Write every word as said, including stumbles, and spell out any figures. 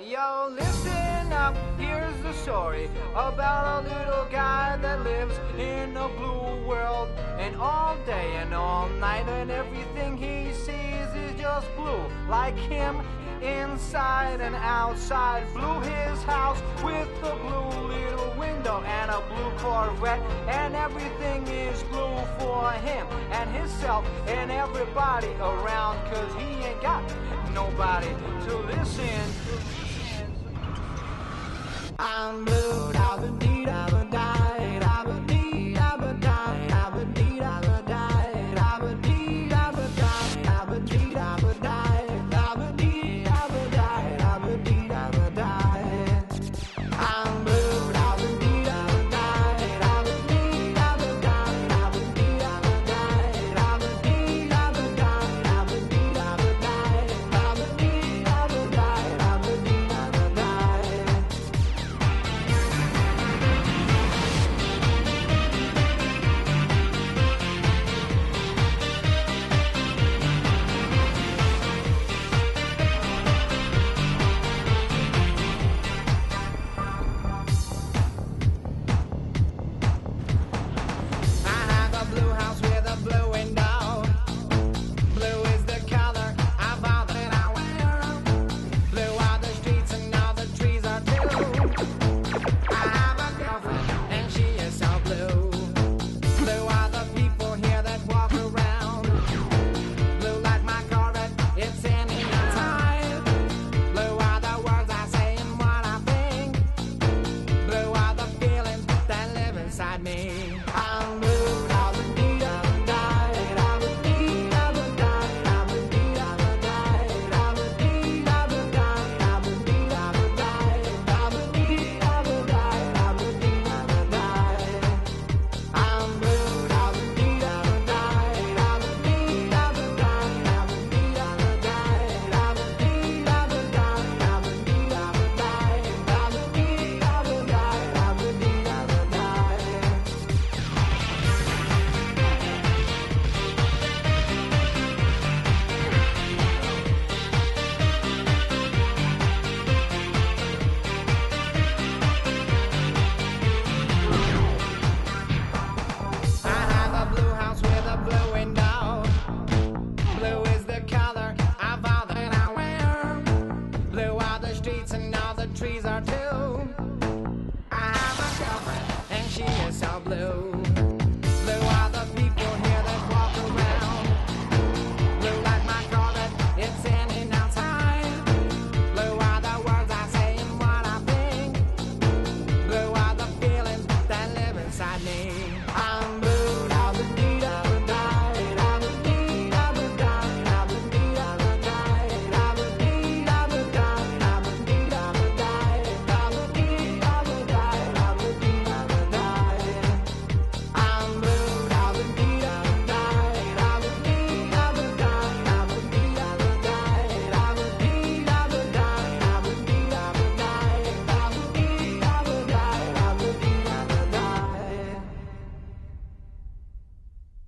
Yo, listen up, here's the story about a little guy that lives in a blue world. And all day and all night and everything he sees is just blue. Like him, inside and outside. Blue his house with a blue little window and a blue Corvette. And everything is blue for him and himself and everybody around. Cause he ain't got nobody to listen. I'm blue, I've been deed, I've been died, I've been deed, I've been died, I've been deed, I've been died, I've been deed, I've been died, I've been deed, I've been died, I've been deed, I've been died, I've been deed, I've been died. I'm blue, I've been deed, I've been died, I've been deed, I've been died, I've been deed, I've been died, I've been deed, I've been died, I've been deed, I've been died, I've been deed, I've been died, I've been deed, I've been died. Trees are too. I have a girlfriend and she is so blue.